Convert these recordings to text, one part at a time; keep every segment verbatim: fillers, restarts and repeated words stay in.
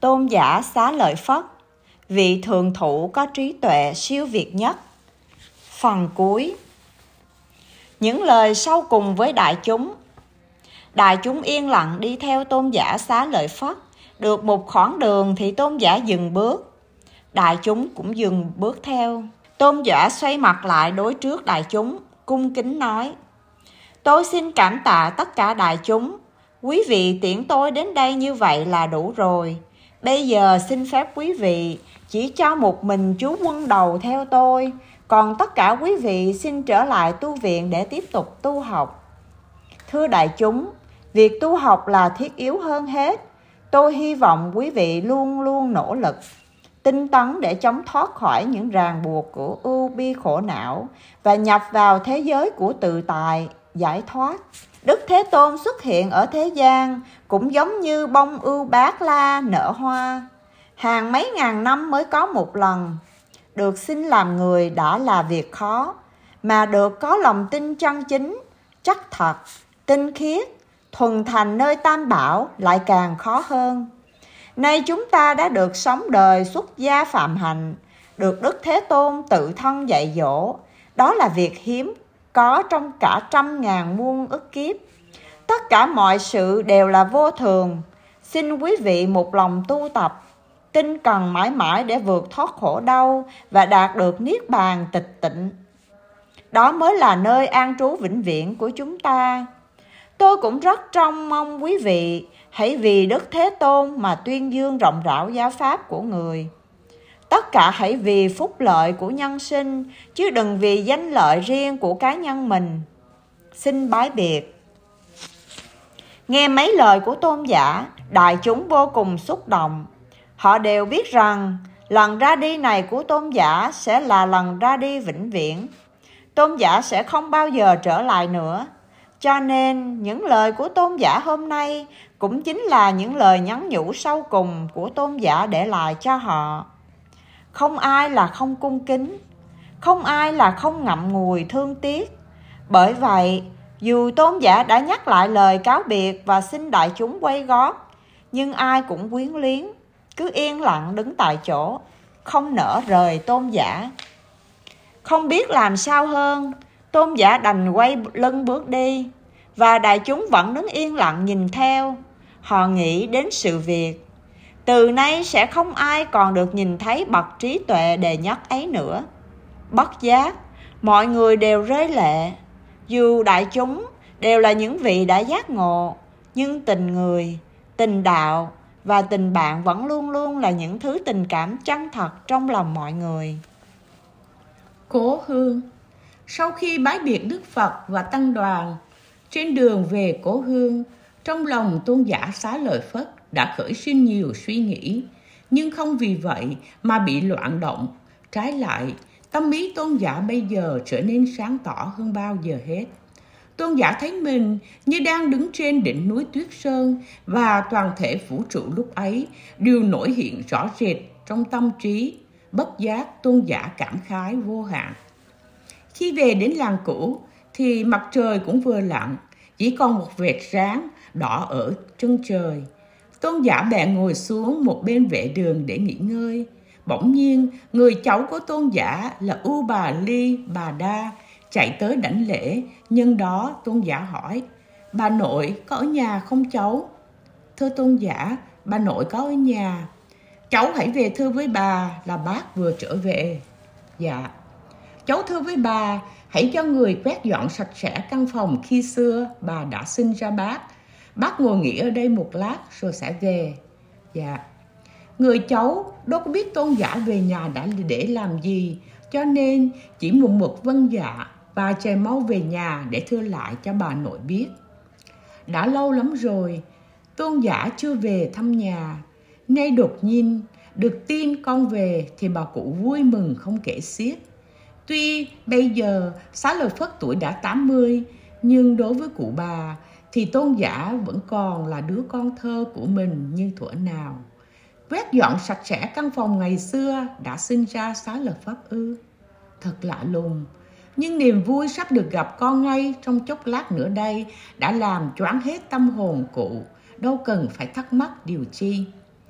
Tôn giả Xá Lợi Phất, vị thượng thủ có trí tuệ siêu việt nhất. Phần cuối. Những lời sau cùng với đại chúng. Đại chúng yên lặng đi theo tôn giả Xá Lợi Phất. Được một khoảng đường thì tôn giả dừng bước. Đại chúng cũng dừng bước theo. Tôn giả xoay mặt lại đối trước đại chúng, cung kính nói: Tôi xin cảm tạ tất cả đại chúng. Quý vị tiễn tôi đến đây như vậy là đủ rồi. Bây giờ xin phép quý vị chỉ cho một mình chú Quân Đầu theo tôi, còn tất cả quý vị xin trở lại tu viện để tiếp tục tu học. Thưa đại chúng, việc tu học là thiết yếu hơn hết. Tôi hy vọng quý vị luôn luôn nỗ lực, tinh tấn để chống thoát khỏi những ràng buộc của ưu bi khổ não và nhập vào thế giới của tự tại, giải thoát. Đức Thế Tôn xuất hiện ở thế gian cũng giống như bông ưu bát la nở hoa, hàng mấy ngàn năm mới có một lần. Được sinh làm người đã là việc khó, mà được có lòng tin chân chính, chắc thật, tinh khiết, thuần thành nơi Tam Bảo lại càng khó hơn. Nay chúng ta đã được sống đời xuất gia phạm hạnh, được Đức Thế Tôn tự thân dạy dỗ. Đó là việc hiếm có trong cả trăm ngàn muôn ức kiếp. Tất cả mọi sự đều là vô thường. Xin quý vị một lòng tu tập, tinh cần mãi mãi để vượt thoát khổ đau và đạt được niết bàn tịch tịnh. Đó mới là nơi an trú vĩnh viễn của chúng ta. Tôi cũng rất trông mong quý vị hãy vì Đức Thế Tôn mà tuyên dương rộng rãi giáo pháp của người. Tất cả hãy vì phúc lợi của nhân sinh, chứ đừng vì danh lợi riêng của cá nhân mình. Xin bái biệt. Nghe mấy lời của tôn giả, đại chúng vô cùng xúc động. Họ đều biết rằng lần ra đi này của tôn giả sẽ là lần ra đi vĩnh viễn. Tôn giả sẽ không bao giờ trở lại nữa. Cho nên những lời của tôn giả hôm nay cũng chính là những lời nhắn nhủ sâu cùng của tôn giả để lại cho họ. Không ai là không cung kính, không ai là không ngậm ngùi thương tiếc. Bởi vậy, dù tôn giả đã nhắc lại lời cáo biệt và xin đại chúng quay gót, nhưng ai cũng quyến luyến, cứ yên lặng đứng tại chỗ, không nỡ rời tôn giả. Không biết làm sao hơn, tôn giả đành quay lưng bước đi, và đại chúng vẫn đứng yên lặng nhìn theo. Họ nghĩ đến sự việc từ nay sẽ không ai còn được nhìn thấy bậc trí tuệ đệ nhất ấy nữa. Bất giác, mọi người đều rơi lệ. Dù đại chúng đều là những vị đã giác ngộ, nhưng tình người, tình đạo và tình bạn vẫn luôn luôn là những thứ tình cảm chân thật trong lòng mọi người. Cố Hương. Sau khi bái biệt Đức Phật và Tăng đoàn, trên đường về Cố Hương, trong lòng tôn giả Xá Lợi Phất đã khởi sinh nhiều suy nghĩ, nhưng không vì vậy mà bị loạn động. Trái lại, tâm ý tôn giả bây giờ trở nên sáng tỏ hơn bao giờ hết. Tôn giả thấy mình như đang đứng trên đỉnh núi Tuyết Sơn, và toàn thể vũ trụ lúc ấy đều nổi hiện rõ rệt trong tâm trí. Bất giác tôn giả cảm khái vô hạn. Khi về đến làng cũ thì mặt trời cũng vừa lặn, chỉ còn một vệt sáng đỏ ở chân trời. Tôn giả bèn ngồi xuống một bên vệ đường để nghỉ ngơi. Bỗng nhiên, người cháu của tôn giả là U Bà Ly Bà Đa chạy tới đảnh lễ. Nhân đó tôn giả hỏi: Bà nội có ở nhà không cháu? Thưa tôn giả, bà nội có ở nhà. Cháu hãy về thưa với bà là bác vừa trở về. Dạ. Cháu thưa với bà, hãy cho người quét dọn sạch sẽ căn phòng khi xưa bà đã sinh ra bác. Bác ngồi nghỉ ở đây một lát rồi sẽ về. Dạ. Người cháu đâu có biết tôn giả về nhà đã để làm gì, cho nên chỉ một mực vâng dạ và chạy mau về nhà để thưa lại cho bà nội biết. Đã lâu lắm rồi, tôn giả chưa về thăm nhà. Nay đột nhiên được tin con về thì bà cụ vui mừng không kể xiết. Tuy bây giờ Xá Lợi Phất tuổi đã tám mươi, nhưng đối với cụ bà thì tôn giả vẫn còn là đứa con thơ của mình như thuở nào. Quét dọn sạch sẽ căn phòng ngày xưa đã sinh ra Xá Lợi Phất ư? Thật lạ lùng, nhưng niềm vui sắp được gặp con ngay trong chốc lát nữa đây đã làm choáng hết tâm hồn cụ, đâu cần phải thắc mắc điều chi.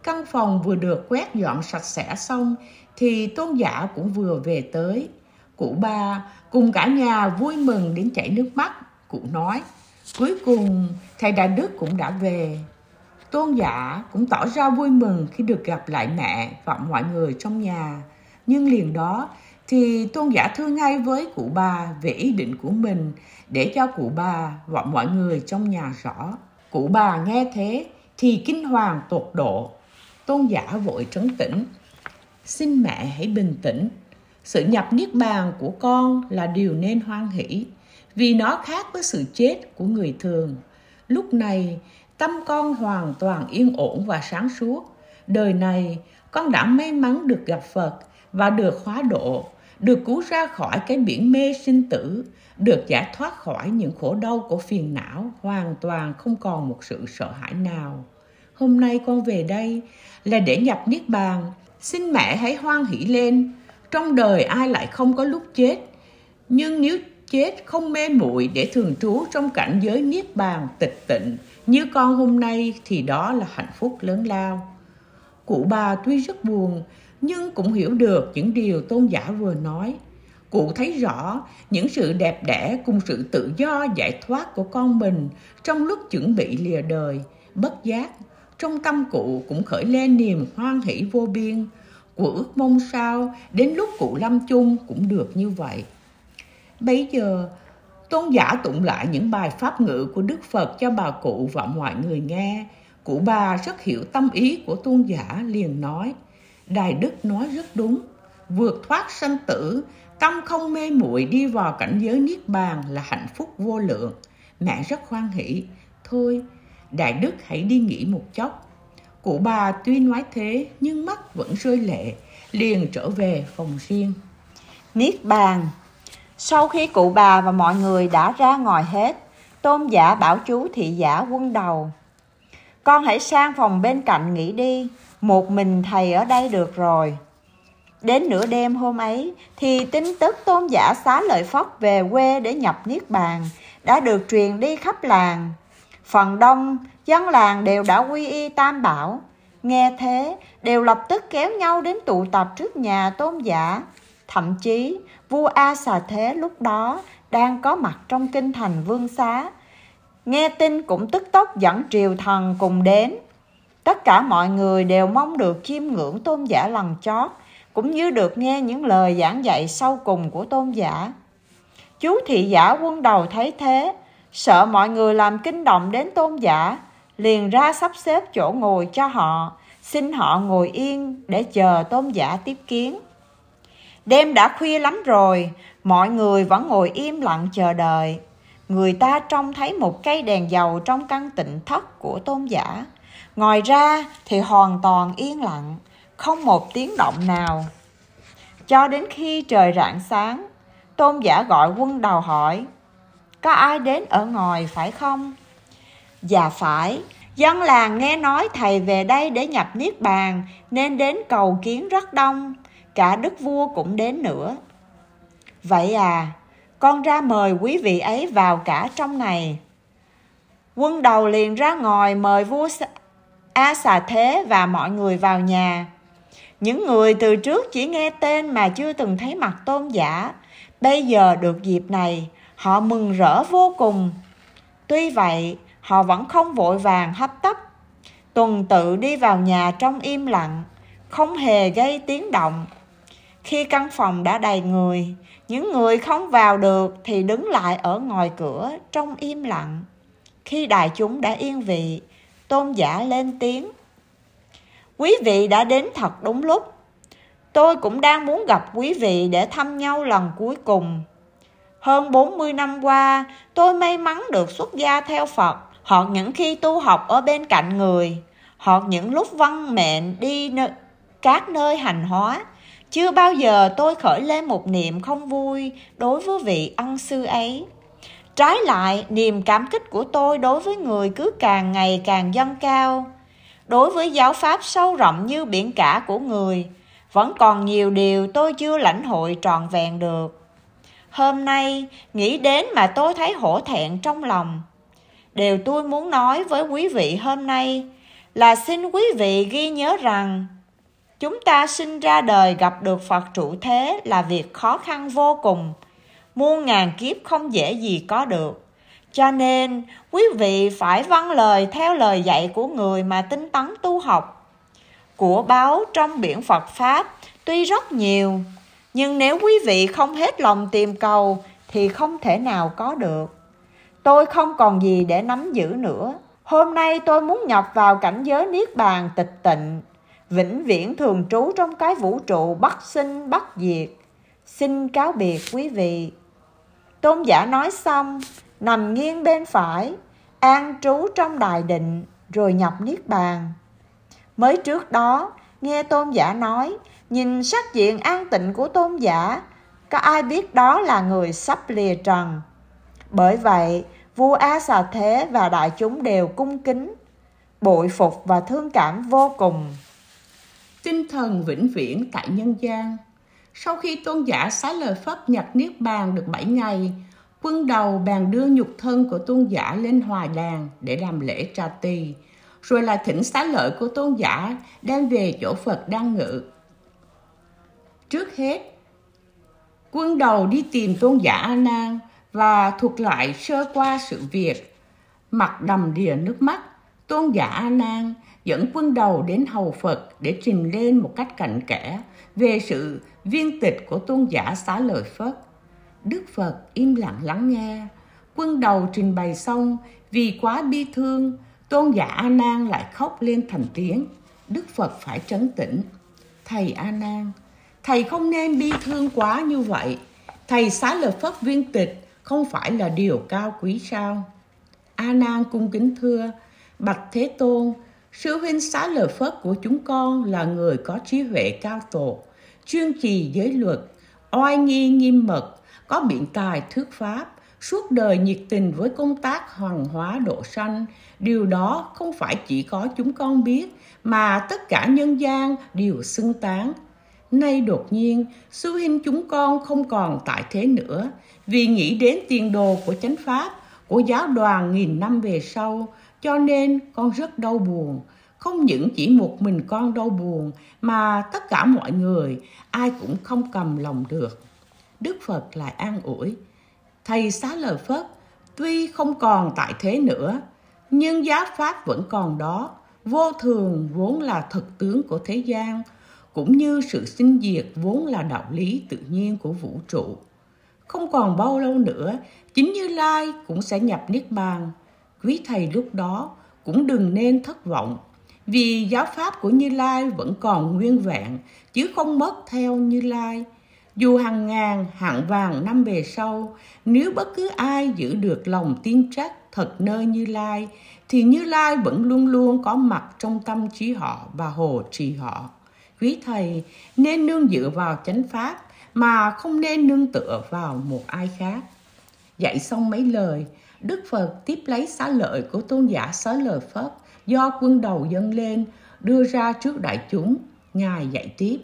Căn phòng vừa được quét dọn sạch sẽ xong thì Tôn giả cũng vừa về tới. Cụ Ba cùng cả nhà vui mừng đến chảy nước mắt. Cụ nói, cuối cùng thầy Đại Đức cũng đã về. Tôn giả cũng tỏ ra vui mừng khi được gặp lại mẹ và mọi người trong nhà. Nhưng liền đó thì Tôn giả thưa ngay với cụ Ba về ý định của mình để cho cụ Ba và mọi người trong nhà rõ. Cụ Ba nghe thế thì kinh hoàng tột độ. Tôn giả vội trấn tĩnh. Xin mẹ hãy bình tĩnh. Sự nhập niết bàn của con là điều nên hoan hỷ, vì nó khác với sự chết của người thường. Lúc này tâm con hoàn toàn yên ổn và sáng suốt. Đời này con đã may mắn được gặp Phật và được hóa độ, được cứu ra khỏi cái biển mê sinh tử, được giải thoát khỏi những khổ đau của phiền não, hoàn toàn không còn một sự sợ hãi nào. Hôm nay con về đây là để nhập niết bàn. Xin mẹ hãy hoan hỷ lên. Trong đời ai lại không có lúc chết, nhưng nếu chết không mê muội để thường trú trong cảnh giới niết bàn tịch tịnh như con hôm nay thì đó là hạnh phúc lớn lao. Cụ Ba tuy rất buồn nhưng cũng hiểu được những điều Tôn giả vừa nói. Cụ thấy rõ những sự đẹp đẽ cùng sự tự do giải thoát của con mình trong lúc chuẩn bị lìa đời. Bất giác trong tâm cụ cũng khởi lên niềm hoan hỷ vô biên. Cụ ước mong sao đến lúc cụ lâm chung cũng được như vậy. Bấy giờ Tôn giả tụng lại những bài pháp ngữ của Đức Phật cho bà cụ và mọi người nghe. Cụ Ba rất hiểu tâm ý của Tôn giả, liền nói, Đại Đức nói rất đúng. Vượt thoát sanh tử, tâm không mê muội đi vào cảnh giới niết bàn là hạnh phúc vô lượng. Mẹ rất hoan hỷ. Thôi, Đại Đức hãy đi nghỉ một chốc. Cụ Ba tuy nói thế nhưng mắt vẫn rơi lệ, liền trở về phòng riêng. Niết bàn. Sau khi cụ bà và mọi người đã ra ngoài hết, Tôn giả bảo chú thị giả Quân Đầu, con hãy sang phòng bên cạnh nghỉ đi, một mình thầy ở đây được rồi. Đến nửa đêm hôm ấy thì tin tức Tôn giả Xá Lợi Phất về quê để nhập niết bàn đã được truyền đi khắp làng. Phần đông dân làng đều đã quy y Tam Bảo. Nghe thế đều lập tức kéo nhau đến tụ tập trước nhà Tôn giả. Thậm chí vua A Xà Thế lúc đó đang có mặt trong kinh thành Vương Xá, nghe tin cũng tức tốc dẫn triều thần cùng đến. Tất cả mọi người đều mong được chiêm ngưỡng Tôn giả lần chót, cũng như được nghe những lời giảng dạy sau cùng của Tôn giả. Chú thị giả Quân Đầu thấy thế, sợ mọi người làm kinh động đến Tôn giả, liền ra sắp xếp chỗ ngồi cho họ, xin họ ngồi yên để chờ Tôn giả tiếp kiến. Đêm đã khuya lắm rồi, mọi người vẫn ngồi im lặng chờ đợi. Người ta trông thấy một cây đèn dầu trong căn tịnh thất của Tôn giả. Ngoài ra thì hoàn toàn yên lặng, không một tiếng động nào. Cho đến khi trời rạng sáng, Tôn giả gọi Quân Đầu hỏi, có ai đến ở ngoài phải không? Dạ phải, dân làng nghe nói thầy về đây để nhập niết bàn nên đến cầu kiến rất đông, cả đức vua cũng đến nữa. Vậy à, con ra mời quý vị ấy vào cả trong này. Quân Đầu liền ra ngoài mời vua A Xà Thế và mọi người vào nhà. Những người từ trước chỉ nghe tên mà chưa từng thấy mặt Tôn giả, bây giờ được dịp này, họ mừng rỡ vô cùng. Tuy vậy, họ vẫn không vội vàng hấp tấp, tuần tự đi vào nhà trong im lặng, không hề gây tiếng động. Khi căn phòng đã đầy người, những người không vào được thì đứng lại ở ngoài cửa trong im lặng. Khi đại chúng đã yên vị, Tôn giả lên tiếng, quý vị đã đến thật đúng lúc. Tôi cũng đang muốn gặp quý vị để thăm nhau lần cuối cùng. Hơn bốn mươi năm qua, tôi may mắn được xuất gia theo Phật, hoặc những khi tu học ở bên cạnh người, hoặc những lúc vâng mệnh đi nơi, các nơi hành hóa. Chưa bao giờ tôi khởi lên một niệm không vui đối với vị ân sư ấy. Trái lại, niềm cảm kích của tôi đối với người cứ càng ngày càng dâng cao. Đối với giáo pháp sâu rộng như biển cả của người, vẫn còn nhiều điều tôi chưa lãnh hội trọn vẹn được. Hôm nay, nghĩ đến mà tôi thấy hổ thẹn trong lòng. Điều tôi muốn nói với quý vị hôm nay là xin quý vị ghi nhớ rằng chúng ta sinh ra đời gặp được Phật trụ thế là việc khó khăn vô cùng, muôn ngàn kiếp không dễ gì có được. Cho nên quý vị phải vâng lời theo lời dạy của người mà tinh tấn tu học. Của báu trong biển Phật Pháp tuy rất nhiều, nhưng nếu quý vị không hết lòng tìm cầu thì không thể nào có được. Tôi không còn gì để nắm giữ nữa. Hôm nay tôi muốn nhập vào cảnh giới Niết Bàn tịch tịnh, vĩnh viễn thường trú trong cái vũ trụ bất sinh bất diệt. Xin cáo biệt quý vị. Tôn giả nói xong, nằm nghiêng bên phải, an trú trong đài định, rồi nhập Niết Bàn. Mới trước đó, nghe tôn giả nói, nhìn sắc diện an tịnh của tôn giả, có ai biết đó là người sắp lìa trần. Bởi vậy, vua A Xà Thế và đại chúng đều cung kính, bội phục và thương cảm vô cùng. Tinh thần vĩnh viễn tại nhân gian. Sau khi tôn giả Xá Lợi Phất nhập Niết Bàn được bảy ngày, quân đầu bèn đưa nhục thân của tôn giả lên hòa đàn để làm lễ tra tỳ, rồi lại thỉnh xá lợi của tôn giả đem về chỗ Phật đang ngự. Trước hết, quân đầu đi tìm tôn giả A Nan và thuật lại sơ qua sự việc. Mặt đầm đìa nước mắt, tôn giả A Nan dẫn quân đầu đến hầu Phật để trình lên một cách cặn kẽ về sự viên tịch của tôn giả Xá Lợi Phất. Đức Phật im lặng lắng nghe. Quân đầu trình bày xong, vì quá bi thương, tôn giả A Nan lại khóc lên thành tiếng. Đức Phật phải trấn tĩnh. Thầy A Nan, thầy không nên bi thương quá như vậy. Thầy Xá Lợi Phất viên tịch không phải là điều cao quý sao? A Nan cung kính thưa: Bạch Thế Tôn, sư huynh Xá Lợi Phất của chúng con là người có trí huệ cao tột, chuyên trì giới luật, oai nghi nghiêm mật, có biện tài thuyết pháp, suốt đời nhiệt tình với công tác hoàng hóa độ sanh. Điều đó không phải chỉ có chúng con biết, mà tất cả nhân gian đều xưng tán. Nay đột nhiên, sư huynh chúng con không còn tại thế nữa, vì nghĩ đến tiền đồ của chánh pháp, của giáo đoàn nghìn năm về sau, cho nên con rất đau buồn. Không những chỉ một mình con đau buồn, mà tất cả mọi người, ai cũng không cầm lòng được. Đức Phật lại an ủi: Thầy Xá Lợi Phất tuy không còn tại thế nữa, nhưng giáo pháp vẫn còn đó. Vô thường vốn là thực tướng của thế gian, cũng như sự sinh diệt vốn là đạo lý tự nhiên của vũ trụ. Không còn bao lâu nữa, chính Như Lai cũng sẽ nhập Niết Bàn. Quý thầy lúc đó cũng đừng nên thất vọng, vì giáo pháp của Như Lai vẫn còn nguyên vẹn, chứ không mất theo Như Lai. Dù hàng ngàn, hàng vàng năm về sau, nếu bất cứ ai giữ được lòng tin chắc thật nơi Như Lai, thì Như Lai vẫn luôn luôn có mặt trong tâm trí họ và hộ trì họ. Quý thầy nên nương dựa vào chánh pháp, mà không nên nương tựa vào một ai khác. Dạy xong mấy lời, Đức Phật tiếp lấy xá lợi của tôn giả Xá Lợi Phất do quân đầu dâng lên, đưa ra trước đại chúng. Ngài dạy tiếp: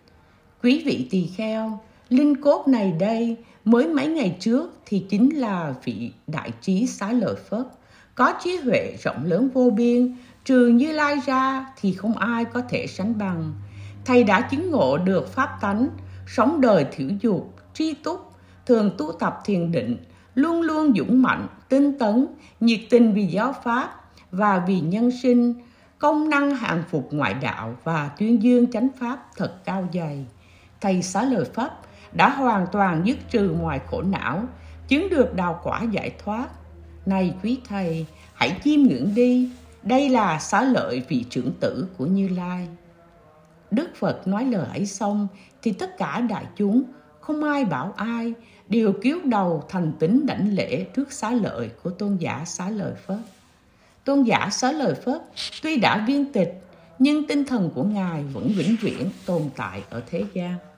Quý vị tỳ kheo, linh cốt này đây, mới mấy ngày trước thì chính là vị đại trí Xá Lợi Phất, có trí huệ rộng lớn vô biên, trừ Như Lai ra thì không ai có thể sánh bằng. Thầy đã chứng ngộ được pháp tánh, sống đời thiểu dục, tri túc, thường tu tập thiền định, luôn luôn dũng mạnh, tinh tấn, nhiệt tình vì giáo pháp và vì nhân sinh, công năng hàng phục ngoại đạo và tuyên dương chánh pháp thật cao dày. Thầy Xá Lợi Phất đã hoàn toàn dứt trừ mọi khổ não, chứng được đạo quả giải thoát. Này quý thầy, hãy chiêm ngưỡng đi, đây là xá lợi vị trưởng tử của Như Lai. Đức Phật nói lời ấy xong thì tất cả đại chúng, không ai bảo ai, đều cúi đầu thành tín đảnh lễ trước xá lợi của tôn giả Xá Lợi Phất. Tôn giả Xá Lợi Phất tuy đã viên tịch, nhưng tinh thần của Ngài vẫn vĩnh viễn tồn tại ở thế gian.